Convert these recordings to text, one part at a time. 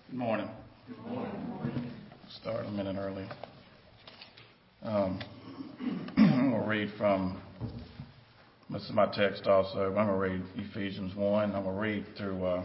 Good morning. Good morning. Start a minute early. I'm going to read from, this is my text also. I'm going to read Ephesians 1. I'm going to read through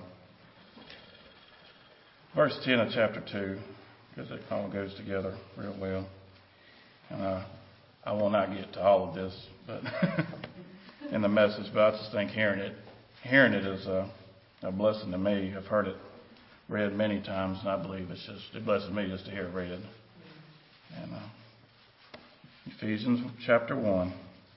verse 10 of chapter 2, because it all goes together real well. And I will not get to all of this, but in the message, but I just think hearing it is a blessing to me. I've heard it read many times, and I believe it blesses me just to hear it read. And Ephesians chapter 1.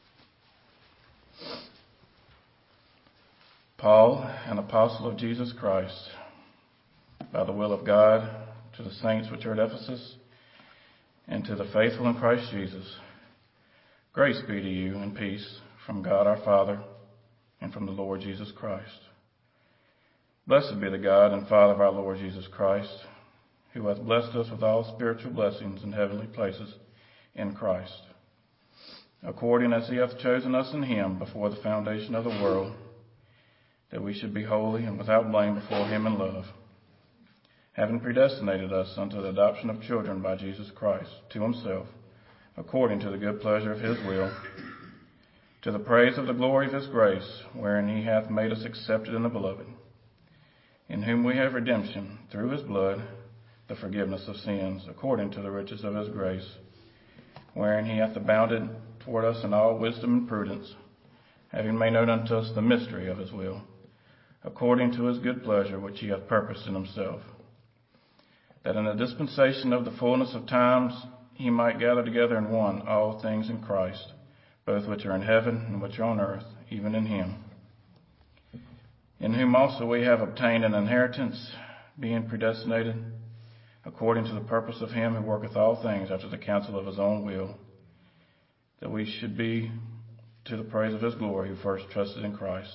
Paul, an apostle of Jesus Christ, by the will of God, to the saints which are at Ephesus, and to the faithful in Christ Jesus, grace be to you and peace from God our Father and from the Lord Jesus Christ. Blessed be the God and Father of our Lord Jesus Christ, who hath blessed us with all spiritual blessings in heavenly places in Christ, according as he hath chosen us in him before the foundation of the world, that we should be holy and without blame before him in love, having predestinated us unto the adoption of children by Jesus Christ to himself, according to the good pleasure of his will, to the praise of the glory of his grace, wherein he hath made us accepted in the beloved, in whom we have redemption through his blood, the forgiveness of sins, according to the riches of his grace, wherein he hath abounded toward us in all wisdom and prudence, having made known unto us the mystery of his will, according to his good pleasure which he hath purposed in himself, that in the dispensation of the fullness of times he might gather together in one all things in Christ, both which are in heaven and which are on earth, even in him, in whom also we have obtained an inheritance, being predestinated, according to the purpose of him who worketh all things after the counsel of his own will, that we should be to the praise of his glory, who first trusted in Christ,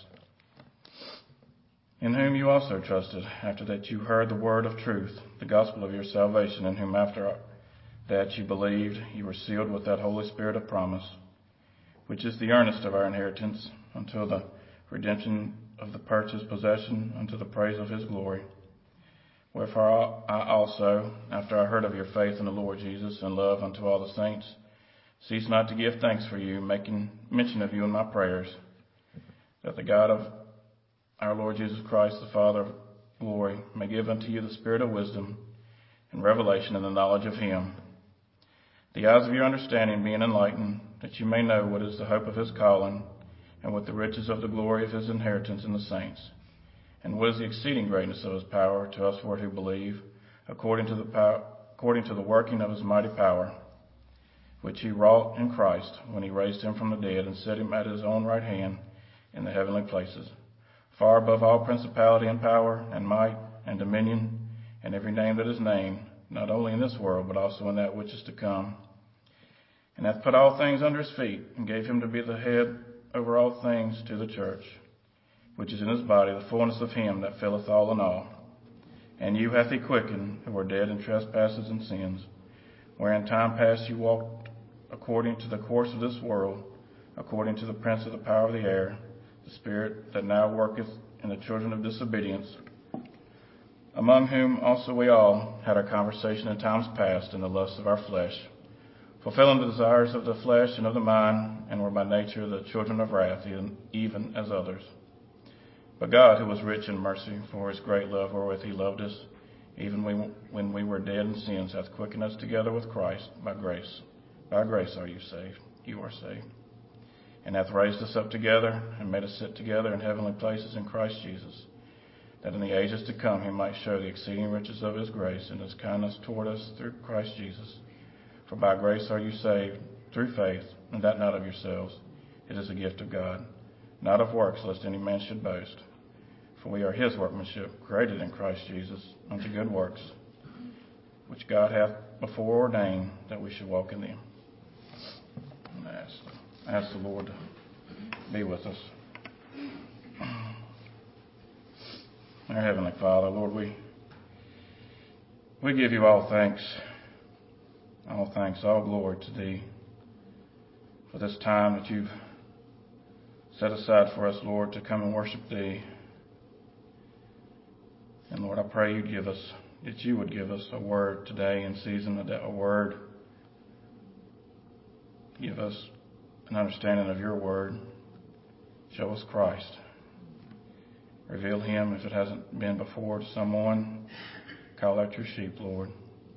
in whom you also trusted, after that you heard the word of truth, the gospel of your salvation, in whom after that you believed, you were sealed with that Holy Spirit of promise, which is the earnest of our inheritance, until the redemption of the purchased possession, unto the praise of his glory. Wherefore I also, after I heard of your faith in the Lord Jesus and love unto all the saints, cease not to give thanks for you, making mention of you in my prayers, that the God of our Lord Jesus Christ, the Father of glory, may give unto you the spirit of wisdom and revelation in the knowledge of him, the eyes of your understanding being enlightened, that you may know what is the hope of his calling, and what the riches of the glory of his inheritance in the saints, and what is the exceeding greatness of his power to us who believe, according to the working of his mighty power, which he wrought in Christ when he raised him from the dead and set him at his own right hand in the heavenly places, far above all principality and power and might and dominion and every name that is named, not only in this world but also in that which is to come, and hath put all things under his feet, and gave him to be the head over all things to the church, which is in his body, the fullness of him that filleth all in all. And you hath he quickened, who were dead in trespasses and sins, wherein time past you walked according to the course of this world, according to the prince of the power of the air, the spirit that now worketh in the children of disobedience, among whom also we all had our conversation in times past in the lusts of our flesh, fulfilling the desires of the flesh and of the mind, and were by nature the children of wrath, even as others. But God, who was rich in mercy, for his great love wherewith he loved us, even when we were dead in sins, hath quickened us together with Christ by grace. By grace are you saved. You are saved. And hath raised us up together, and made us sit together in heavenly places in Christ Jesus, that in the ages to come he might show the exceeding riches of his grace and his kindness toward us through Christ Jesus. For by grace are you saved, through faith, and that not of yourselves. It is a gift of God, not of works, lest any man should boast. For we are his workmanship, created in Christ Jesus, unto good works, which God hath before ordained that we should walk in them. And I ask the Lord to be with us. Our Heavenly Father, Lord, we give you all thanks, all glory to thee for this time that you've set aside for us, Lord, to come and worship thee. And Lord, I pray you give us that you would give us a word today in season, a word. Give us an understanding of your word. Show us Christ. Reveal him if it hasn't been before to someone. Call out your sheep, Lord.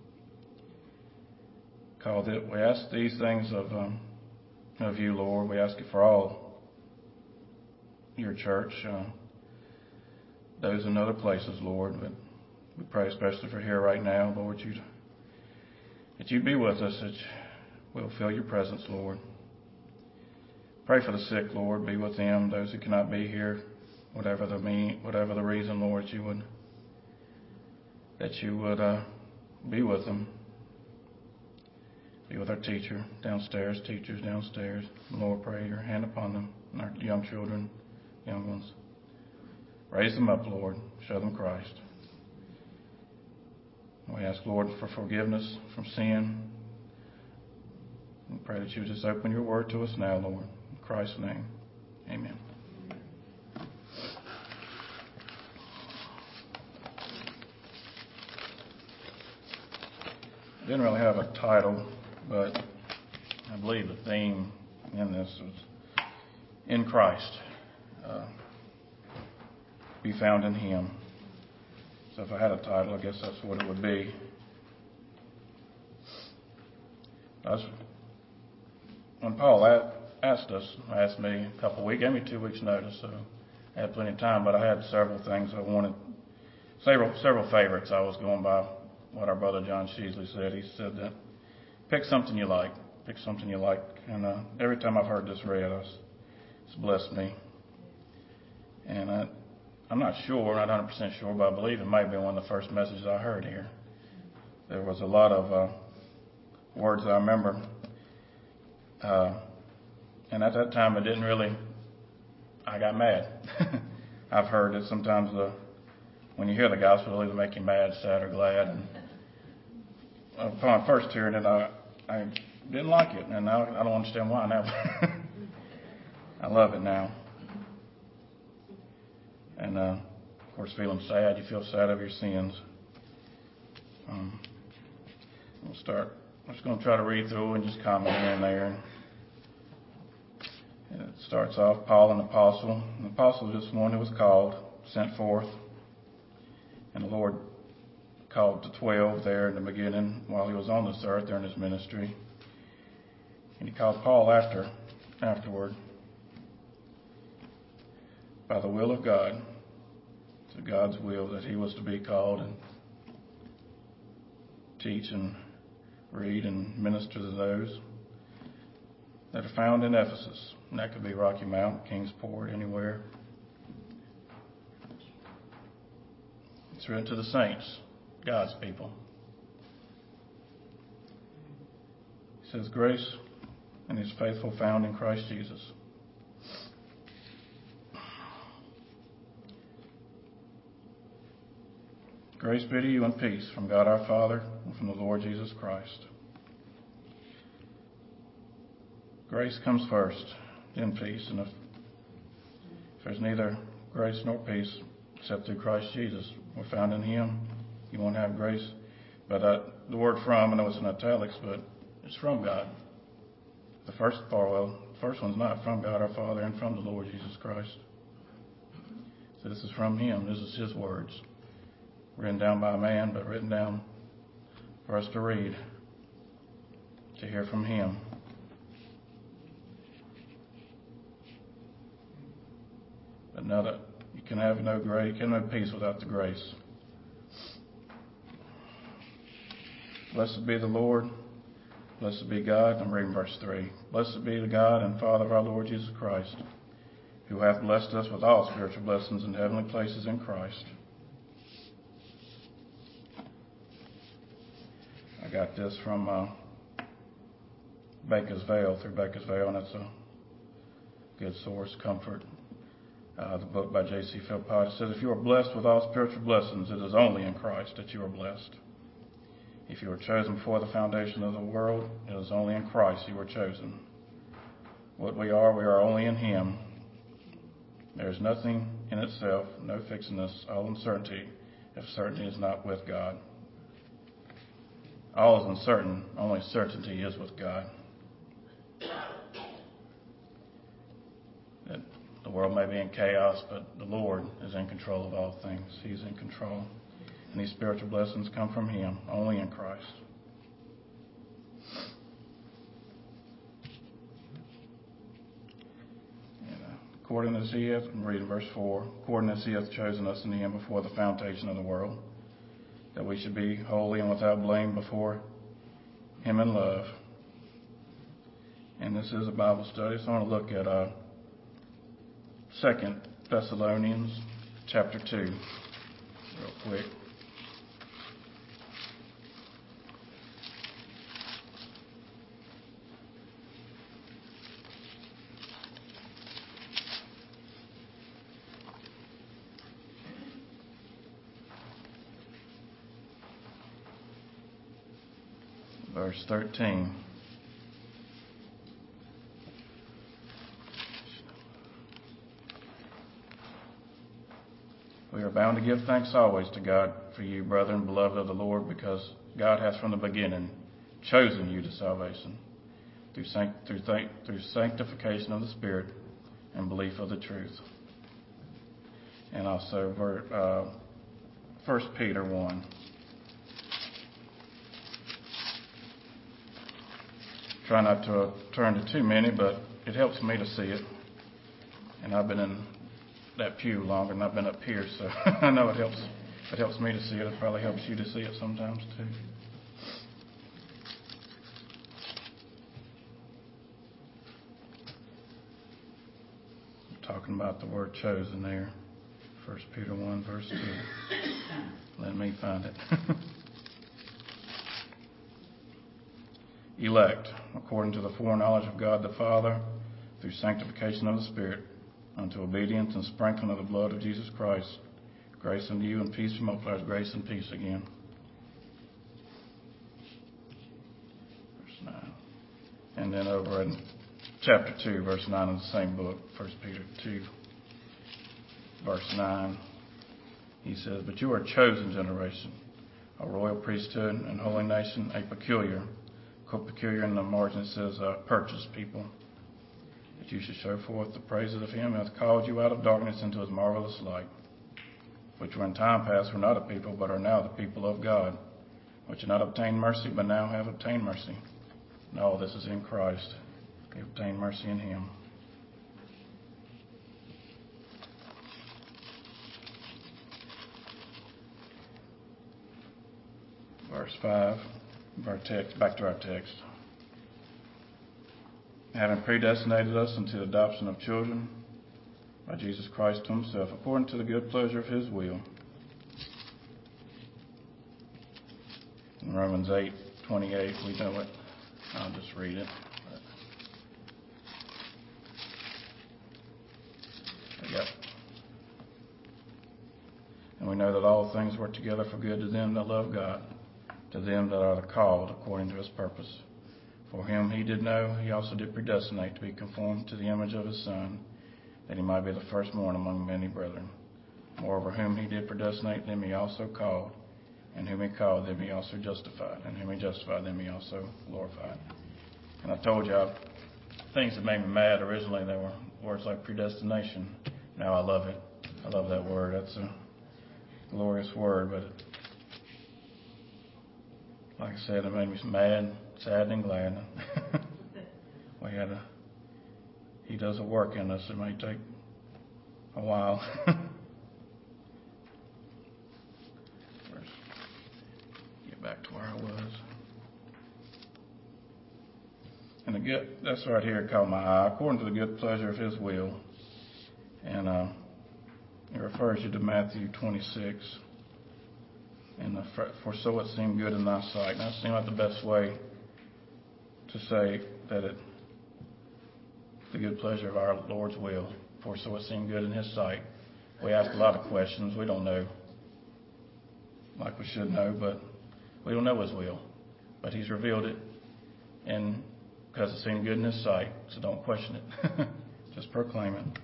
We ask these things of you, Lord. We ask it for all your church, those in other places, Lord. But we pray especially for here right now, Lord, that you'd be with us, that we'll feel your presence, Lord. Pray for the sick, Lord. Be with them, those who cannot be here, whatever the reason, Lord, that you would be with them. Be with our teachers downstairs. Lord, pray your hand upon them and our young children, young ones. Raise them up, Lord. Show them Christ. We ask, Lord, for forgiveness from sin. We pray that you just open your word to us now, Lord. In Christ's name, amen. I didn't really have a title, but I believe the theme in this was in Christ. Be found in him. So if I had a title, I guess that's what it would be. When Paul asked me a couple of weeks, gave me 2 weeks notice, so I had plenty of time, but I had several things I wanted, several favorites. I was going by what our brother John Sheasley said. He said that pick something you like. And every time I've heard this read, it's blessed me. And I'm not 100% sure, but I believe it might be one of the first messages I heard here. There was a lot of words that I remember. And at that time, I got mad. I've heard that sometimes when you hear the gospel, it'll either make you mad, sad, or glad. And upon first hearing it, I didn't like it. And now I don't understand why now. I love it now. And, of course, feeling sad. You feel sad of your sins. We'll start. I'm just going to try to read through and just comment here and there. And it starts off, Paul, an apostle. An apostle is just one who was called, sent forth. And the Lord called to 12 there in the beginning while he was on this earth during his ministry. And he called Paul afterward. By the will of God, to God's will, that he was to be called and teach and read and minister to those that are found in Ephesus. And that could be Rocky Mount, Kingsport, anywhere. It's written to the saints, God's people. It says, grace and his faithful found in Christ Jesus. Grace be to you and peace from God our Father and from the Lord Jesus Christ. Grace comes first, then peace. And if there's neither grace nor peace except through Christ Jesus, we're found in him, you won't have grace. But the word from, I know it's in italics, but it's from God. The first one's not from God our Father and from the Lord Jesus Christ. So this is from him. This is his words. Written down by a man, but written down for us to read, to hear from him. But know that you can have no peace without the grace. Blessed be the Lord. Blessed be God. I'm reading verse 3. Blessed be the God and Father of our Lord Jesus Christ, who hath blessed us with all spiritual blessings in heavenly places in Christ. I got this from Baker's Veil, through Baker's Veil, and it's a good source, comfort. The book by J.C. Philpott. It says, if you are blessed with all spiritual blessings, it is only in Christ that you are blessed. If you were chosen before the foundation of the world, it is only in Christ you were chosen. What we are only in him. There is nothing in itself, no fixedness, all uncertainty, if certainty is not with God. All is uncertain, only certainty is with God. That the world may be in chaos, but the Lord is in control of all things. He's in control. And these spiritual blessings come from Him, only in Christ. According as He hath, I'm reading verse 4, according as He hath chosen us in Him before the foundation of the world, that we should be holy and without blame before Him in love. And this is a Bible study, so I want to look at 2 Thessalonians chapter 2 real quick. Verse 13. We are bound to give thanks always to God for you, brethren, beloved of the Lord, because God has from the beginning chosen you to salvation through sanctification of the Spirit and belief of the truth. And also 1 Peter 1. Try not to turn to too many, but it helps me to see it. And I've been in that pew longer than I've been up here, so I know it helps me to see it. It probably helps you to see it sometimes too. I'm talking about the word chosen there. 1 Peter 1 verse 2. Let me find it. Elect, according to the foreknowledge of God the Father, through sanctification of the Spirit, unto obedience and sprinkling of the blood of Jesus Christ. Grace unto you and peace from multiplies grace and peace again. Verse 9. And then over in chapter 2, verse 9 of the same book, 1 Peter 2, verse 9, he says, but you are a chosen generation, a royal priesthood and holy nation, a peculiar in the margin it says purchased people, that you should show forth the praises of Him who hath called you out of darkness into His marvelous light, which were in time past were not a people, but are now the people of God, which had not obtained mercy, but now have obtained mercy. And all this is in Christ. We obtain mercy in Him. Verse 5. Back to our text. Having predestinated us unto the adoption of children by Jesus Christ to Himself, according to the good pleasure of His will. In Romans 8:28, we know it. I'll just read it. Yep. And we know that all things work together for good to them that love God, to them that are the called according to His purpose. For whom He did know, He also did predestinate to be conformed to the image of His Son, that He might be the firstborn among many brethren. Moreover, whom He did predestinate, them He also called. And whom He called, them He also justified. And whom He justified, them He also glorified. And I told you, things that made me mad originally, they were words like predestination. Now I love it. I love that word. That's a glorious word, but like I said, it made me mad, sad, and glad. He does a work in us. It may take a while. Get back to where I was. And that's right here caught my eye. According to the good pleasure of His will. And it refers you to Matthew 26. And for so it seemed good in thy sight. And that seemed like the best way to say that the good pleasure of our Lord's will. For so it seemed good in His sight. We ask a lot of questions. We don't know, like we should know, but we don't know His will. But He's revealed it, and because it seemed good in His sight, so don't question it. Just proclaim it.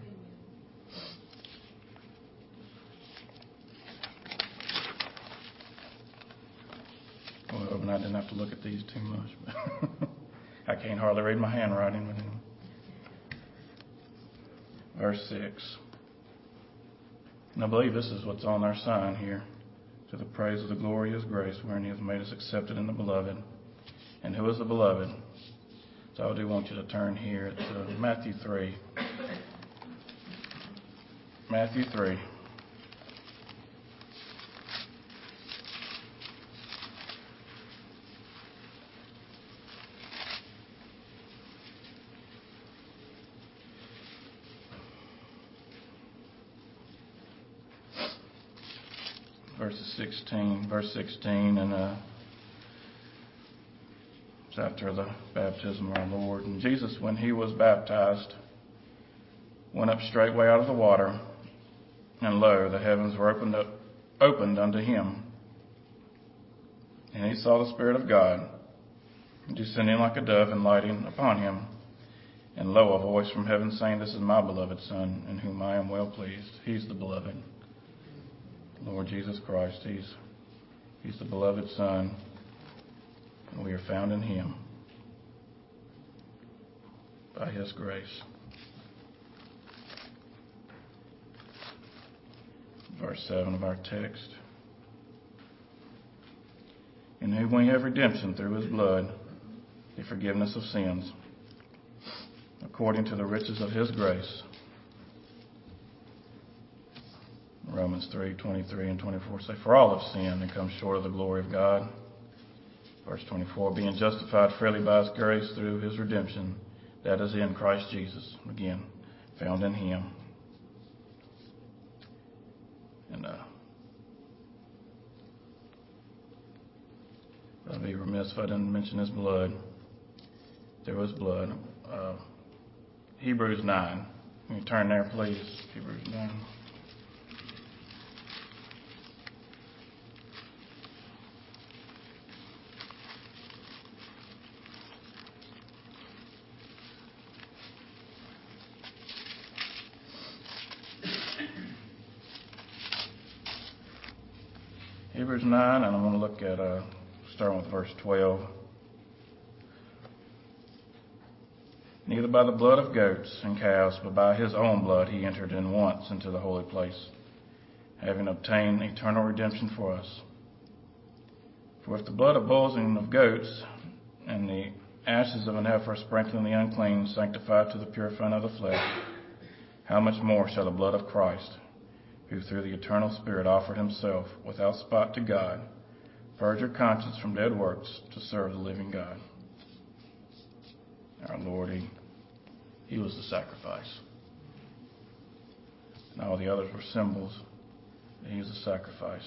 Well, and I didn't have to look at these too much. But I can't hardly read my handwriting. But anyway. Verse 6. And I believe this is what's on our sign here. To the praise of the glory of his grace, wherein he has made us accepted in the beloved. And who is the beloved? So I do want you to turn here to Matthew 3. Matthew 3. Verse 16, and it's after the baptism of our Lord. And Jesus, when he was baptized, went up straightway out of the water, and lo, the heavens were opened unto him. And he saw the Spirit of God descending like a dove and lighting upon him. And lo, a voice from heaven saying, This is my beloved Son, in whom I am well pleased. He's the beloved. Lord Jesus Christ, He's the beloved Son, and we are found in Him by His grace. Verse 7 of our text. In whom we have redemption through His blood, the forgiveness of sins, according to the riches of His grace. Romans 3:23 and 24 say, For all have sinned and come short of the glory of God. Verse 24, being justified freely by His grace through His redemption, that is in Christ Jesus. Again, found in Him. And I'd be remiss if I didn't mention His blood. There was blood. Hebrews 9. Can you turn there, please? Hebrews 9. Hebrews 9, and I'm going to look at, starting with verse 12. Neither by the blood of goats and calves, but by His own blood He entered in once into the holy place, having obtained eternal redemption for us. For if the blood of bulls and of goats and the ashes of an heifer sprinkling the unclean sanctify to the purifying of the flesh, how much more shall the blood of Christ, who through the eternal Spirit offered Himself without spot to God, purge your conscience from dead works to serve the living God. Our Lord, He was the sacrifice. And all the others were symbols. He was the sacrifice.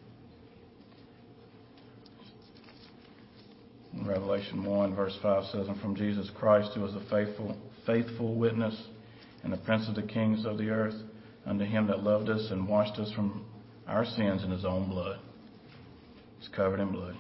In Revelation 1, verse 5 says, And from Jesus Christ, who is the faithful witness and the Prince of the kings of the earth, unto Him that loved us and washed us from our sins in His own blood. It's covered in blood.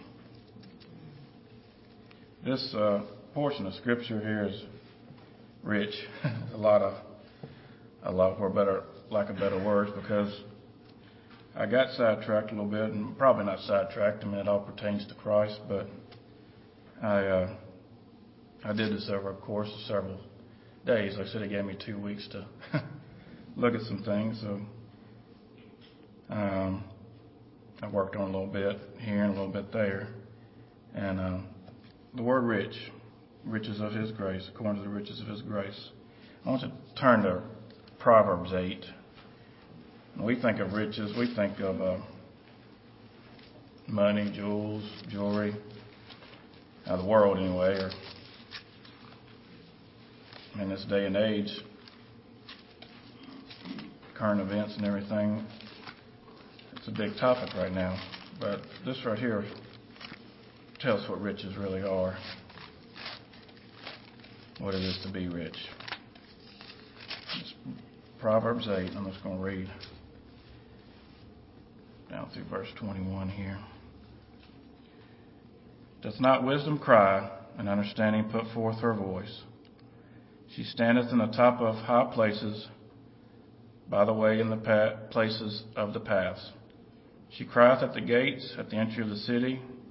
This portion of Scripture here is rich. a lot for better, lack of better words, because I got sidetracked a little bit, and probably not sidetracked. I mean, it all pertains to Christ, but I did this over a course of several days. Like I said, it gave me 2 weeks to look at some things. So I worked on a little bit here and a little bit there. And the word rich, riches of His grace, according to the riches of His grace. I want to turn to Proverbs 8. When we think of riches, we think of money, jewels, jewelry, the world anyway, or in this day and age, current events and everything. It's a big topic right now. But this right here tells what riches really are. What it is to be rich. It's Proverbs 8. I'm just going to read down through verse 21 here. Doth not wisdom cry, and understanding put forth her voice? She standeth in the top of high places, by the way in the places of the paths. She crieth at the gates, at the entry of the city.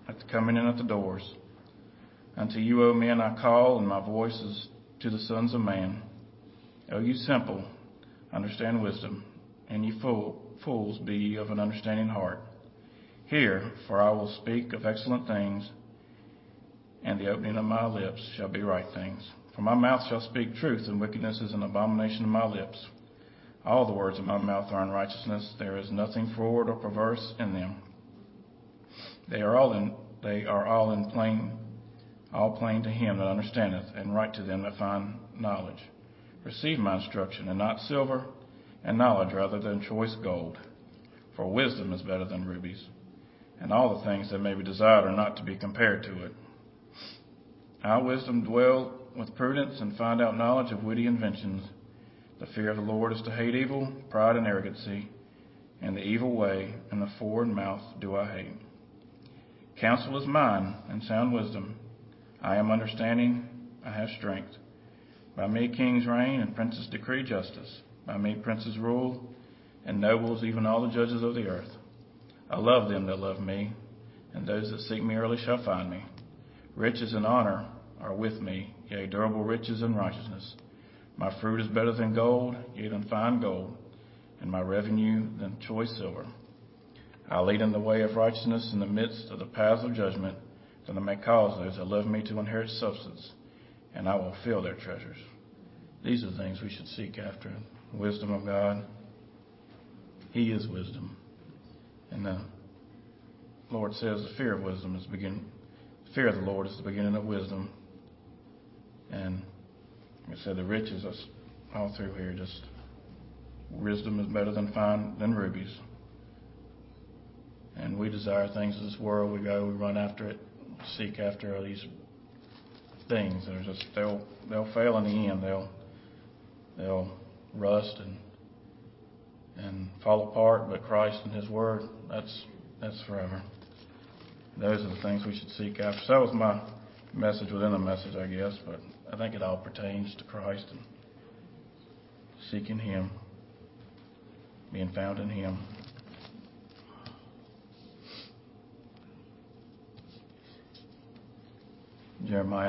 at the coming in at the doors. Unto you, O men, I call, and my voice is to the sons of man. O you simple, understand wisdom, and ye fools, be ye of an understanding heart. Hear, for I will speak of excellent things, and the opening of my lips shall be right things. For my mouth shall speak truth, and wickedness is an abomination of my lips. All the words of my mouth are unrighteousness. There is nothing forward or perverse in them. They are all plain to him that understandeth, and right to them that find knowledge. Receive my instruction, and not silver, and knowledge rather than choice gold. For wisdom is better than rubies, and all the things that may be desired are not to be compared to it. Our wisdom dwell with prudence, and find out knowledge of witty inventions. The fear of the Lord is to hate evil, pride and arrogancy, and the evil way, and the forward mouth do I hate. Counsel is mine, and sound wisdom. I am understanding, I have strength. By me kings reign, and princes decree justice. By me princes rule, and nobles, even all the judges of the earth. I love them that love me, and those that seek me early shall find me. Riches and honor are with me, yea, durable riches and righteousness. My fruit is better than gold, yea, than fine gold, and my revenue than choice silver. I lead in the way of righteousness in the midst of the paths of judgment, that I may cause those that love me to inherit substance, and I will fill their treasures. These are the things we should seek after. Wisdom of God. He is wisdom. And the Lord says the fear of wisdom is fear of the Lord is the beginning of wisdom. And like I said, the riches are all through here. Just wisdom is better than rubies. And we desire things of this world. We run after it, seek after these things. They're just they'll fail in the end. They'll rust and fall apart. But Christ and His Word, that's forever. Those are the things we should seek after. So that was my message within a message, I guess. But I think it all pertains to Christ and seeking Him, being found in Him. Jeremiah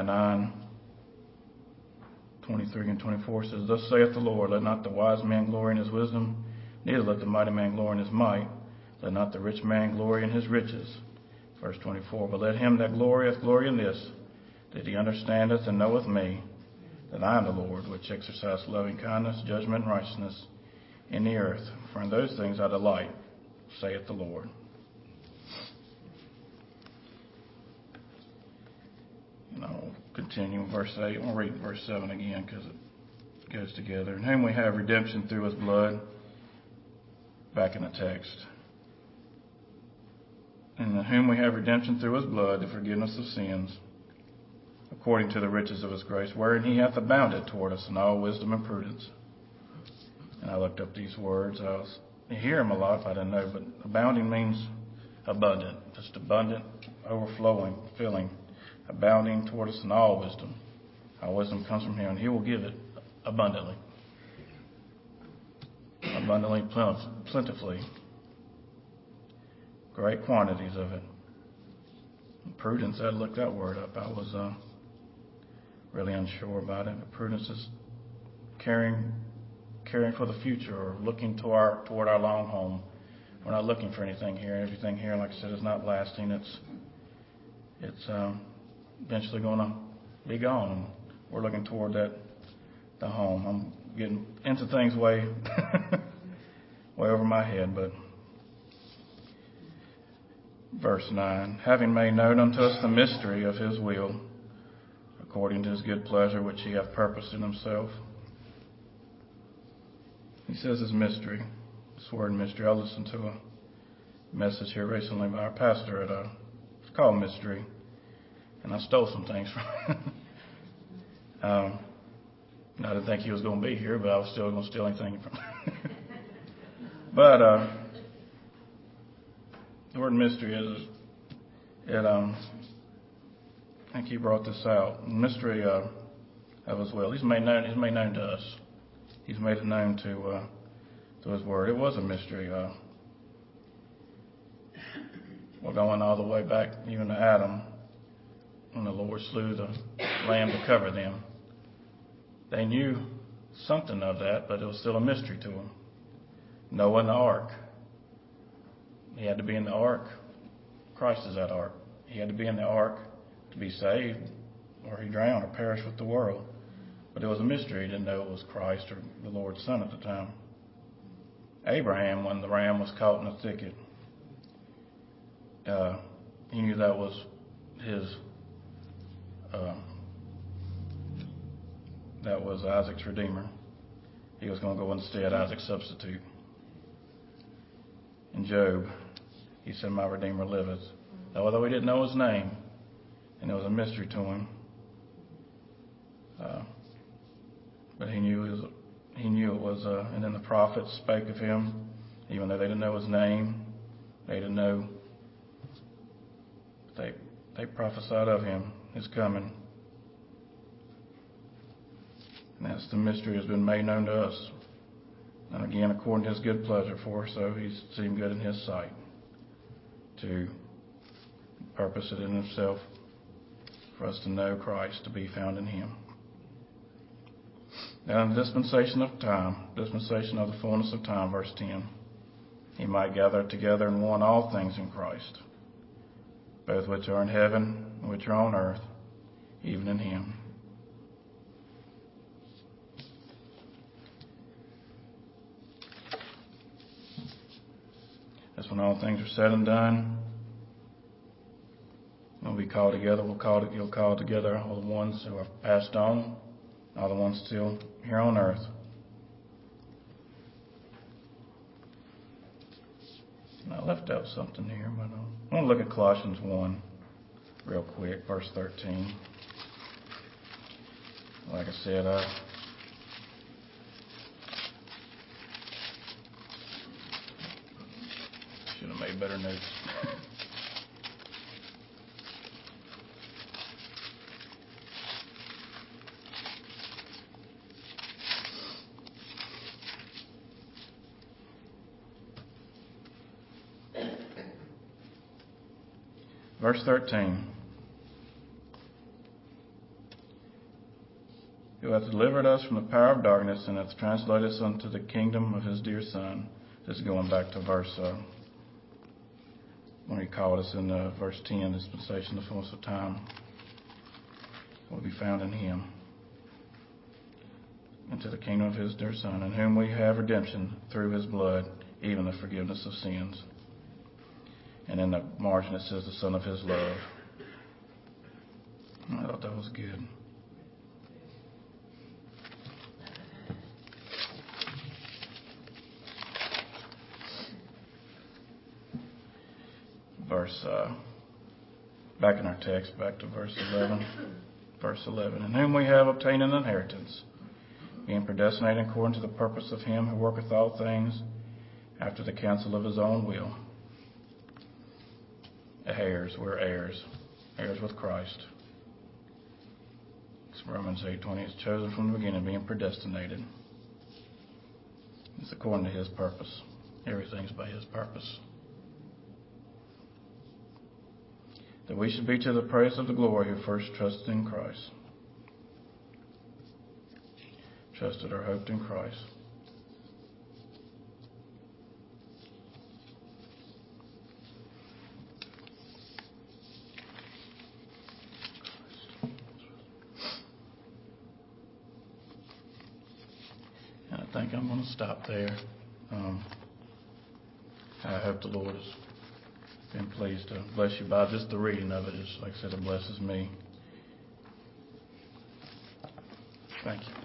9:23 and 24 says, Thus saith the Lord, let not the wise man glory in his wisdom, neither let the mighty man glory in his might, let not the rich man glory in his riches. Verse 24, But let him that glorieth glory in this, that he understandeth and knoweth me, that I am the Lord, which exercise loving kindness, judgment, and righteousness in the earth. For in those things I delight, saith the Lord. And I'll continue verse 8. I'll read verse 7 again because it goes together. In whom we have redemption through His blood. Back in the text. In whom we have redemption through His blood, the forgiveness of sins, according to the riches of His grace, wherein He hath abounded toward us in all wisdom and prudence. And I looked up these words. You hear them a lot, I didn't know, but abounding means abundant, just abundant, overflowing, filling, abounding toward us in all wisdom. Our wisdom comes from Him, and He will give it abundantly, plentifully, great quantities of it. Prudence, I looked that word up. I was really unsure about it. But prudence is caring for the future, or looking toward our long home. We're not looking for anything here. Everything here, like I said, is not lasting. It's eventually going to be gone. We're looking toward the home. I'm getting into things way over my head, but verse 9, having made known unto us the mystery of His will, according to His good pleasure, which He hath purposed in Himself. He says His mystery. This word mystery. I listened to a message here recently by our pastor it's called Mystery, and I stole some things from him. I didn't think he was going to be here, but I was still going to steal anything from him. But the word mystery is I think he brought this out. Mystery of His will. He's made known to us. He's made it known to His Word. It was a mystery. We're going all the way back even to Adam, when the Lord slew the lamb to cover them. They knew something of that, but it was still a mystery to them. Noah and the ark. He had to be in the ark. Christ is that ark. He had to be in the ark to be saved, or he drowned or perished with the world. But it was a mystery. He didn't know it was Christ or the Lord's Son at the time. Abraham, when the ram was caught in the thicket, he knew that was his. That was Isaac's redeemer. He was going to go instead, Isaac's substitute. In Job, he said, "My redeemer liveth." Although he didn't know his name, and it was a mystery to him, but he knew it was. And then the prophets spake of him, even though they didn't know his name. They didn't know. They prophesied of him, his coming. And that's the mystery has been made known to us. And again, according to his good pleasure, for so he seemed good in his sight to purpose it in himself for us to know Christ, to be found in him. Now in the dispensation of the fullness of time, verse 10, he might gather together in one all things in Christ, both which are in heaven and which are on earth, even in him. That's when all things are said and done. When we call together, you'll call together all the ones who have passed on, all the ones still here on earth. And I left out something here, but I want to look at Colossians 1 real quick, verse 13. Like I said, should have made better notes. Verse 13. Who hath delivered us from the power of darkness and hath translated us unto the kingdom of his dear Son. This is going back to verse when he called us in verse 10, dispensation, the fullness of time, will be found in him. Into the kingdom of his dear Son, in whom we have redemption through his blood, even the forgiveness of sins. And in the margin it says the Son of his love. I thought that was good. Back in our text, back to verse 11. Verse 11. In whom we have obtained an inheritance, being predestinated according to the purpose of him who worketh all things after the counsel of his own will. Heirs, we're heirs with Christ. It's Romans 8:20. It's chosen from the beginning, being predestinated. It's according to his purpose. Everything's by his purpose. That we should be to the praise of the glory who first trusted in Christ. Trusted or hoped in Christ. And I think I'm going to stop there. I hope the Lord has been pleased to bless you by just the reading of it. Just like I said, it blesses me. Thank you.